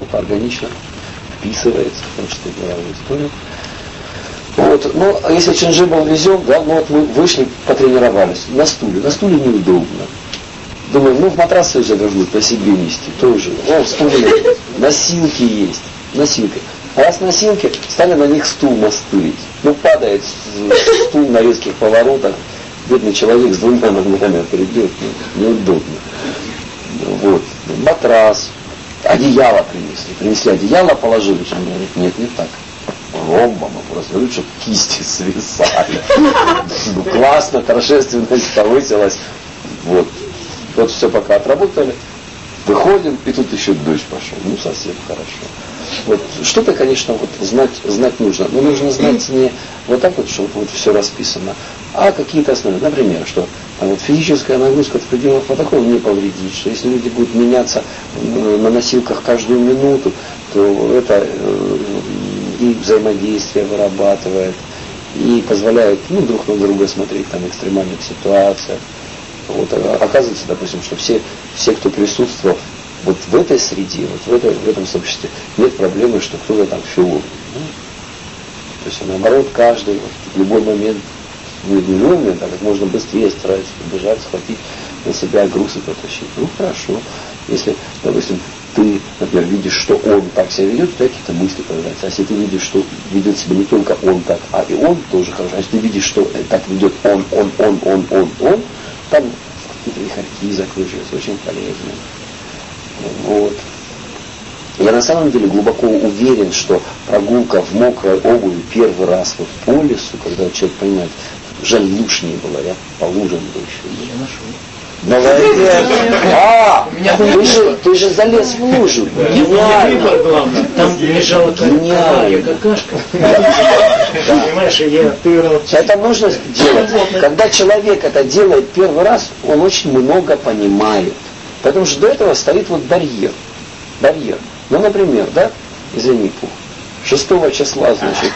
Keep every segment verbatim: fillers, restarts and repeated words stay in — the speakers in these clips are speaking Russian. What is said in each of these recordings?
сколько органично вписывается в том числе в мировую историю. Вот, ну, а если Чинжибал везем, да, ну вот мы вышли, потренировались на стуле. На стуле неудобно. Думаю, ну в матрасы уже должны по себе нести. Тоже. Ну, стулья, носилки есть. Носилки. А раз носилки, стали на них стул настырить. Ну, падает стул на резких поворотах. Бедный человек с двумя ногами придет. Ну, неудобно. Вот. Матрас. Одеяло принесли. Принесли одеяло, положили. Он говорит, нет, не так. Ромбом, просто говорит, чтобы кисти свисали. Ну, классно, торжественность повысилась. Вот. Вот все пока отработали. Выходим, и тут еще дождь пошел. Ну, совсем хорошо. Вот. Что-то, конечно, вот знать, знать нужно. Но нужно знать не вот так вот, что вот все расписано, а какие-то основы. Например, что а вот физическая нагрузка в пределах протокола не повредит, что если люди будут меняться на носилках каждую минуту, то это и взаимодействие вырабатывает, и позволяет ну, друг на друга смотреть там, в экстремальных ситуациях. Вот, оказывается, допустим, что все, все, кто присутствовал вот в этой среде, вот в, этой, в этом сообществе, нет проблемы, что кто-то там филолог. Ну, то есть, наоборот, каждый вот, в любой момент, не в любой момент, а как можно быстрее старается побежать, схватить на себя груз и потащить. Ну, хорошо. Если, допустим, ты, например, видишь, что он так себя ведет, у тебя какие-то мысли появляются. А если ты видишь, что ведет себя не только он так, а и он тоже хорошо. А если ты видишь, что так ведет он, он, он, он, он, он, там какие-то вихарьки закручиваются, очень полезно. Вот. Я на самом деле глубоко уверен, что прогулка в мокрой обуви первый раз вот по лесу, когда человек понимает, жаль, луж не было, я по лужам был еще. Я нашел. Молодец! А, ты же, ты же залез в лужу. Гениально. Главное. Там лежала какая какашка. Понимаешь, я тырал. Это нужно делать. Когда человек это делает первый раз, он очень много понимает. Потому что до этого стоит вот барьер. Барьер. Ну, например, да, извини, Пух, шестого числа, значит,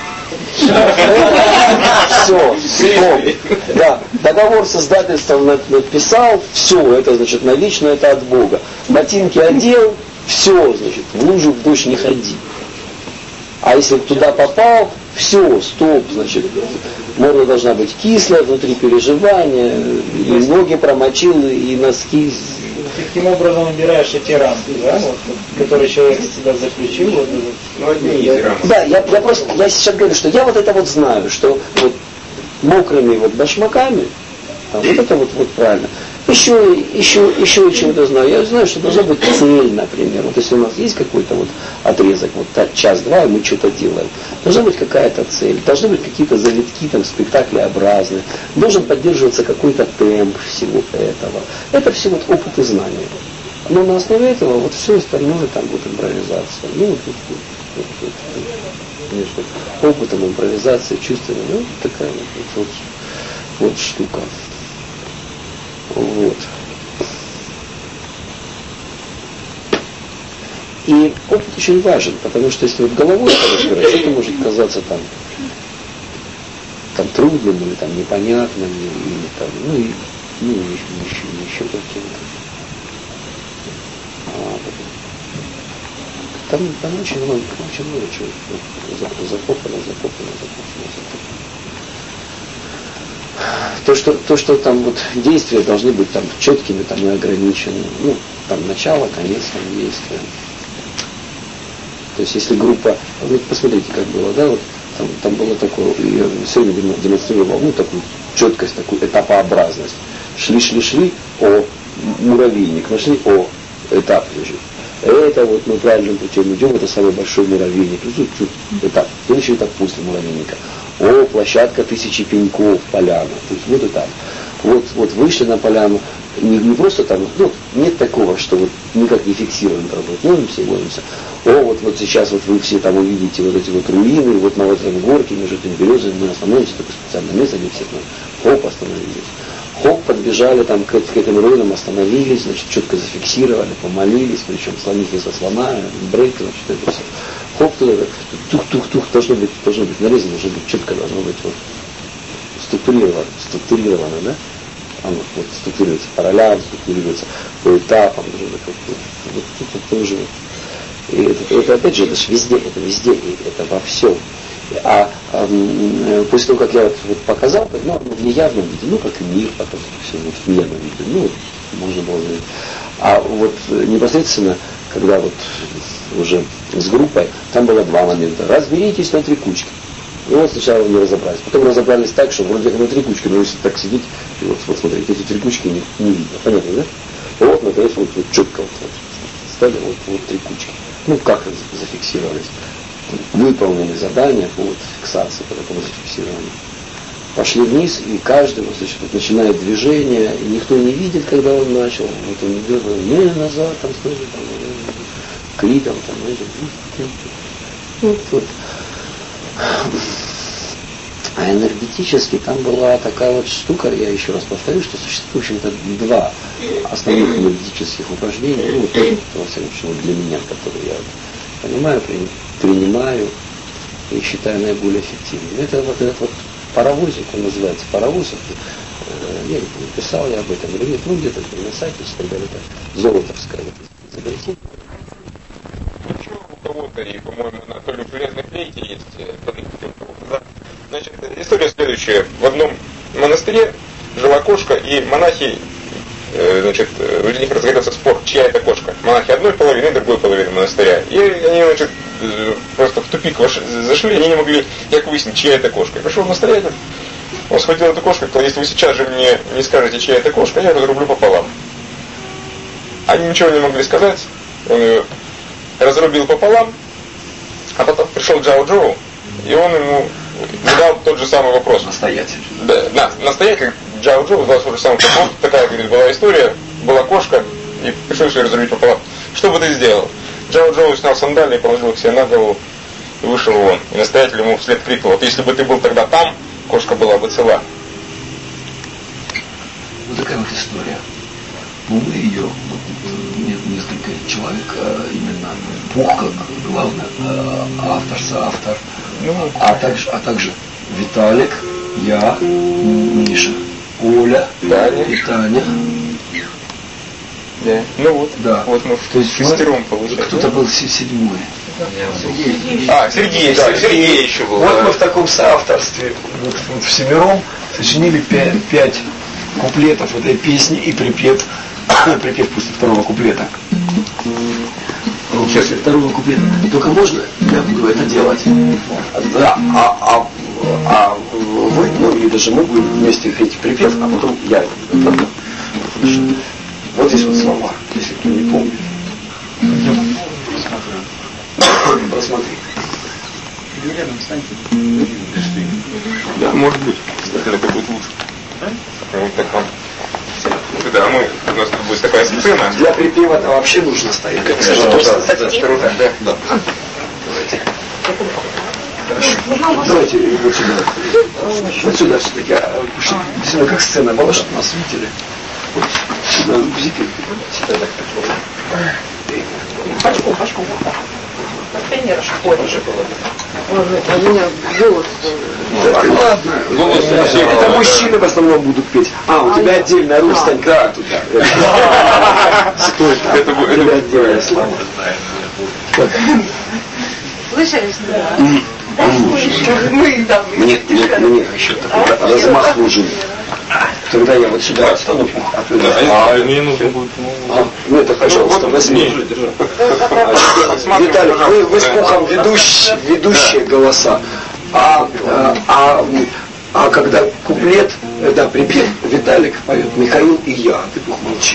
все, стоп. Да, договор с издательством написал, все, это значит навечно, это от Бога. Ботинки одел, все, значит, в лужу в дождь не ходи. А если туда попал, все, стоп, значит, морда должна быть кислая, внутри переживания, и ноги промочил, и носки. Ты таким образом убираешь эти рамки, да, вот, которые человек из себя заключил. Вот, ну, одни из рамок. Да, я, я просто, я сейчас говорю, что я вот это вот знаю, что вот мокрыми вот башмаками, там, вот это вот, вот правильно. Еще, еще, еще и чего-то знаю. Я знаю, что должна быть цель, например. Вот если у нас есть какой-то вот отрезок, вот час-два, и мы что-то делаем, должна быть какая-то цель, должны быть какие-то завитки, там, спектаклеобразные, должен поддерживаться какой-то темп всего этого. Это все вот опыт и знания. Но на основе этого вот все остальное там будет импровизация. Ну, вот, вот, вот, вот, вот, между опытом, импровизацией, чувствами, ну, такая вот, вот, вот штука. Вот. И опыт очень важен, потому что если вот головой разбирать, это может казаться там, там трудным или там непонятным, или там, ну и ну, еще, еще каким-то. А, там, там очень много, очень много чего закопано, закопано, закопано, закопано. То что, то, что там вот действия должны быть там четкими там, и ограниченными. Ну, там начало, конец там действия. То есть если группа, вот посмотрите, как было, да, вот там, там было такое, я сегодня демонстрировал, ну, такую четкость, такую этапообразность. Шли, шли, шли, о, муравейник, нашли, о, этап лежит. Это вот мы правильным путем идем, это самый большой муравейник. Тут, тут, этап. Следующий этап после муравейника. О, площадка тысячи пеньков, поляна. То есть вот этап. Вот, вот вышли на поляну, не, не просто там, ну, нет такого, что вот никак не фиксируем, вот ловимся и ловимся. О, вот, вот сейчас вот вы все там увидите вот эти вот руины, вот на вот этом горке между этими березами мы остановимся, такое специальное место, где все там, хоп, остановились. Хоп, подбежали там к, к этим руинам, остановились, значит, четко зафиксировали, помолились, причем слонихи со слона, брейк, значит, это все. Хоп, туда, тух-тух-тух, должно быть, должно быть нарезано, должно быть четко, должно быть вот структурировано, структурировано, да? Оно вот структурируется по ролям, структурируется по этапам, вот тут вот тоже И это, это опять же, это же везде, это везде, это во всем. А э, после того, как я вот, вот показал, ну, в неявном виде, ну, как и мир потом, все вот в неявном виде, ну, можно было сказать. А вот непосредственно, когда вот уже с группой, там было два момента. Разберитесь на три кучки. И вот сначала не разобрались. Потом разобрались так, что вроде как на три кучки, но если так сидеть, и вот, вот смотрите, эти три кучки не, не видно. Понятно, да? Вот, наконец, вот, вот четко вот, вот, стали вот, вот три кучки. Ну, как зафиксировались. Выполнили задание по вот, фиксации, по зафиксированию. Пошли вниз, и каждый вот, значит, вот, начинает движение, и никто не видит, когда он начал. Вот он идет, не назад, там, смотрит, там, кликом, там, вот, вот. А энергетически там была такая вот штука, я еще раз повторю, что существует, в общем-то, два основных энергетических упражнения, ну, вот, во всяком случае, для меня, которые я понимаю, принимаю и считаю наиболее эффективным. Это вот этот вот паровозик, он называется паровоз. Я не помню, писал я об этом или нет, ну где-то на сайте, и так далее, это золотовское изобретение. Еще у кого-то, и, по-моему, на то ли железной флейте есть, значит, история следующая. В одном монастыре жила кошка, и монахи, значит, у них разгорелся спор, чья это кошка. Монахи одной половины, другой половины монастыря. И они, значит, просто в тупик зашли, они не могли как выяснить, чья это кошка. И пришел настоятель, он схватил эту кошку и сказал, если вы сейчас же мне не скажете, чья это кошка, я разрублю пополам. Они ничего не могли сказать, он ее разрубил пополам, а потом пришел Джао Джоу, и он ему задал тот же самый вопрос. Настоятель. Да, да, настоятель Джао Джоу задал тот же самый вопрос. Такая, говорит, была история, была кошка, и пришлось ее разрубить пополам. Что бы ты сделал? Джао Джоу снял сандали и положил их себе на голову и вышел вон. И настоятель ему вслед крикнул, вот если бы ты был тогда там, кошка была бы цела. Вот такая вот история. Ну, мы ее, вот, нет, несколько человек, а именно Пух как главный а, автор, соавтор, ну, а, также, а также Виталик, я, Миша, Оля, Таня. И Таня. Да. Ну вот, да. Вот мы то есть шестером получается. Кто-то был седьмой. Сергей. А, Сергей, да, Сергей, Сергей еще был. Вот мы в таком соавторстве, вот, вот всемиром сочинили пять, пять куплетов этой песни и припев, припев после второго куплета. После второго куплета. Только можно, я буду это делать. Да, а, а, а вы, ну или даже мы будем вместе петь припев, а потом я. Вот здесь вот слова, если кто не помнит. Просмотри. Рядом встаньте. Да, может быть. Это будет лучше. Вот так вам. Да, мы, у нас тут будет такая сцена. Для припева-то вообще нужно стоять. Да, да, да, да, да. Хорошо. Давайте вот сюда. Вот сюда все-таки. Действительно, как сцена была, чтобы нас видели. Вот сюда, гузики. Сюда так такое. Пачку, пачку. Контейнер школьный. У меня голос. Ладно. Голос совсем. Это мужчины в основном будут петь. А, у тебя отдельная руль, стань как туда. Стой, это у тебя отдельная слава. Слышали, что ли? Мы там. Мне, мне, мне еще такой размах нужен. Тогда я вот сюда отстану, а ты А мне нужно будет. ну это, пожалуйста, возьми. Виталий, вы, вы с Пухом ведущие, ведущие голоса. А, а, а, а когда куплет, да, припев, Виталик поет, Михаил и я, ты Пух молчишь.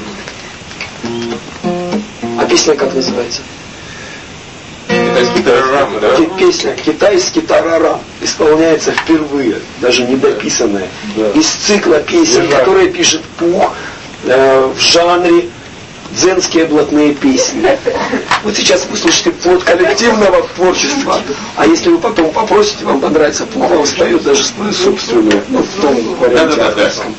А песня как называется? Китайский тарарам, да? Песня «Китайский тарарам» исполняется впервые, даже недописанная, из цикла песен, которые пишет Пух э, в жанре дзенские блатные песни. Вот сейчас вы слышите плод коллективного творчества, а если вы потом попросите, вам понравится, Пух вам споет даже свою собственную, ну, в том варианте авторском.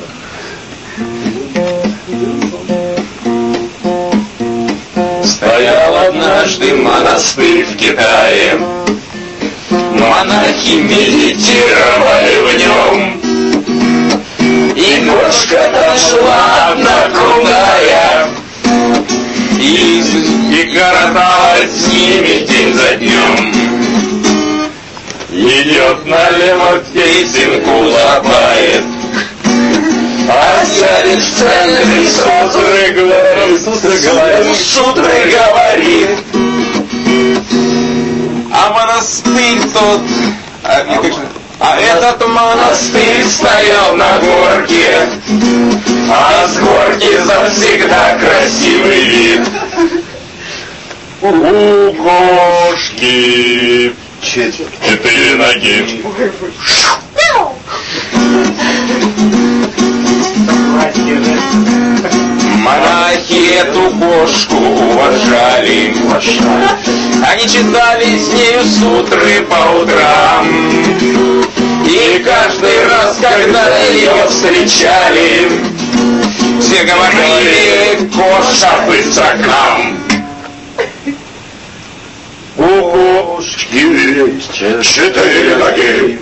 Стоял однажды монастырь в Китае, монахи медитировали в нем, и кошка дошла одна кругая, и, и короталась с ними день за днем. Идет налево, песенку лобает, а сядет в центре сутры, говорит, сутры говорит. А монастырь тот, а, не, как же, а этот монастырь стоял на горке, а с горки завсегда красивый вид. У кошки четыре ноги. Монахи эту кошку уважали, они читали с нею сутры по утрам. И каждый раз, когда ее встречали, все говорили: кошка быстрокам. У кошки четыре ноги.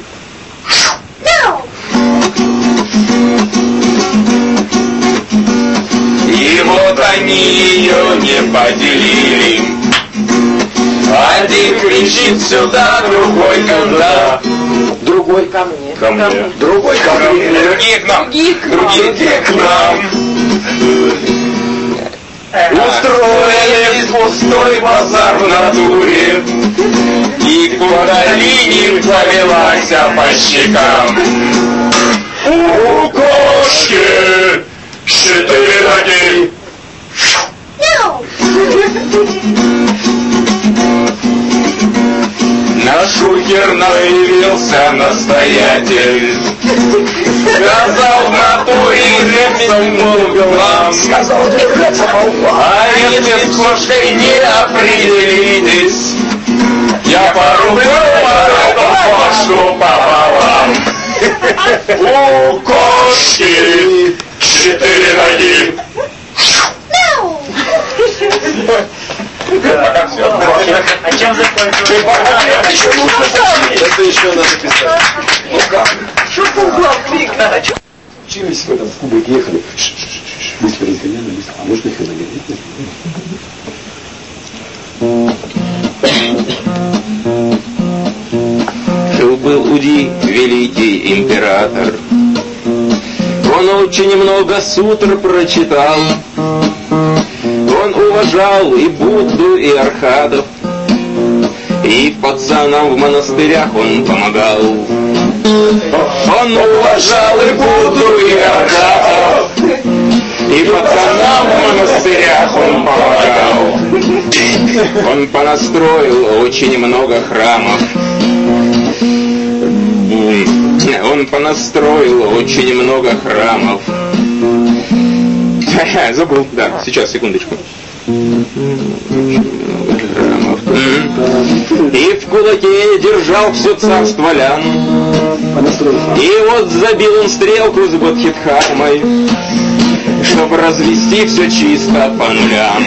И вот они ее не поделили. Один кричит сюда, другой туда. Другой ко мне. Ко мне. Другой ко мне. Другие к нам. Другие к нам. Другие к нам. Устроили пустой базар в натуре, и кундалини повелась по щекам. У кошки четыре ноги. На шухер навелился настоятель, сказал в натуре ремесленным глам, сказал, а если с кошкой не определитесь, я порублю эту кошку пополам. У кошки четыре ноги. Пока все. А чем закончилось? Это еще надо писать. Ну как? Что по углам крикнули? Учились в этом, в кубик ехали. Быстро разгоняли, быстро. А можно их и нагонять? Жил-был Уди, великий император. Он очень много сутр прочитал. Он уважал и Будду, и архатов, и пацанам в монастырях он помогал. Он уважал и Будду, и архатов, и пацанам в монастырях он помогал. Он понастроил очень много храмов. Он понастроил очень много храмов. Забыл, да, сейчас, секундочку. И в кулаке держал все царство Лян. И вот забил он стрелку с Бодхидхармой, чтобы развести все чисто по нулям.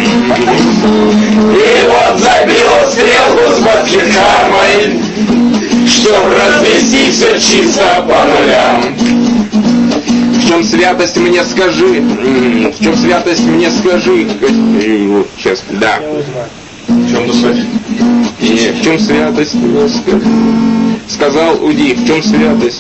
И вот забил он стрелку с Бодхидхармой, чтобы развести все чисто по нулям. В чем святость мне скажи? В чем святость мне скажи? Сейчас, да. В чем святость? Нет, в чем святость мне скажи? Сказал Уди, в чем святость?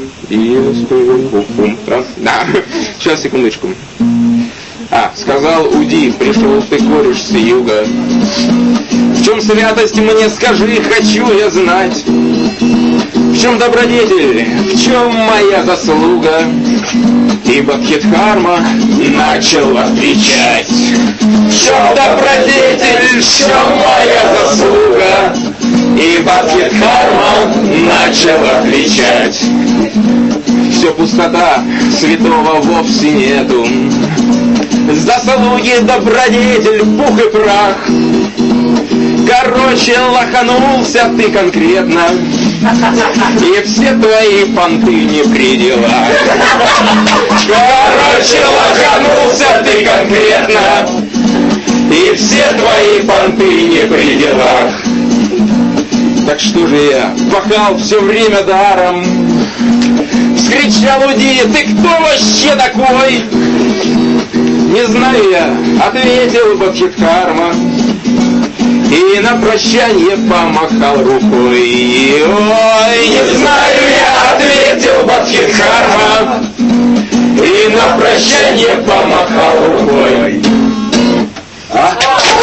Да, сейчас, секундочку. А, сказал Уди, пришел ты кореш с юга. В чем святость мне скажи, хочу я знать. В чем добродетель, в чем моя заслуга? И Бодхидхарма начал отвечать. В чем добродетель, в чем моя заслуга? И Бодхидхарма начал отвечать. Все пустота, святого вовсе нету. Заслуги, добродетель, пух и прах. Короче, лоханулся ты конкретно, и все твои понты не при делах. Короче, лоханулся ты конкретно, и все твои понты не при делах. Так что же я пахал все время даром? Вскричал Уди, ты кто вообще такой? Не знаю я, ответил Бодхидхарма, и на прощание помахал рукой. Ой, не знаю я, ответил Бодхидхарма, и на прощание помахал рукой. А?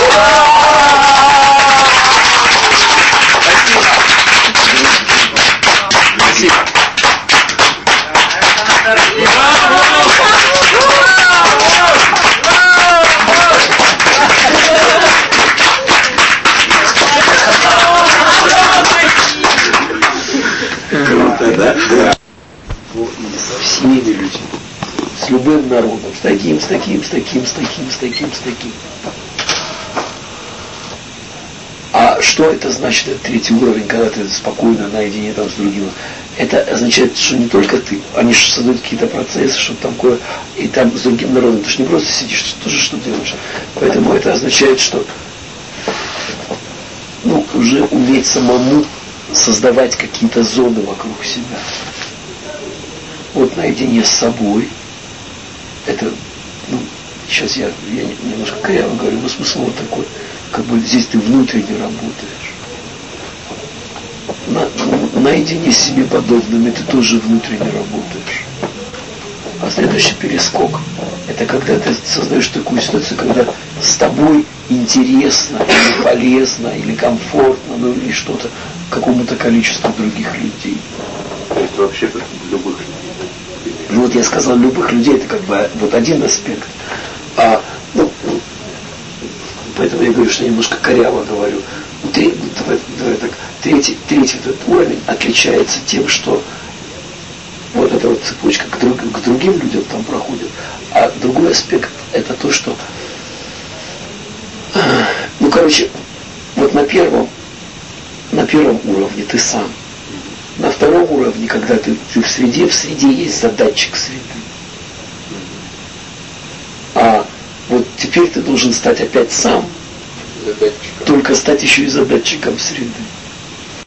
Спасибо. Круто, да? Да. Ну, и со всеми людьми. С любым народом. С таким, с таким, с таким, с таким, с таким, с таким. А что это значит, это третий уровень, когда ты спокойно наедине там с другим? Это означает, что не только ты, они же создают какие-то процессы, что-то такое, и там с другим народом. Ты же не просто сидишь, ты тоже что делаешь. Поэтому это означает, что ну, уже уметь самому создавать какие-то зоны вокруг себя. Вот наедине с собой. Это, ну, сейчас я, я немножко коряво говорю, но смысл вот такой. Как бы здесь ты внутренне работаешь. На, наедине с себе подобными ты тоже внутренне работаешь. А следующий перескок — это когда ты создаешь такую ситуацию, когда с тобой интересно, или полезно, или комфортно, ну или что-то какому-то количеству других людей. То есть вообще любых людей. Ну вот я сказал, любых людей, это как бы вот один аспект. А, ну, поэтому я говорю, что я немножко коряво говорю. Третий, давай, давай так, третий, третий этот уровень отличается тем, что вот эта вот цепочка к, друг, к другим людям там проходит. А другой аспект — это то, что ну, короче, вот на первом, на первом уровне ты сам. На втором уровне, когда ты, ты в среде, в среде есть задатчик среды. А вот теперь ты должен стать опять сам, только стать еще и задатчиком среды.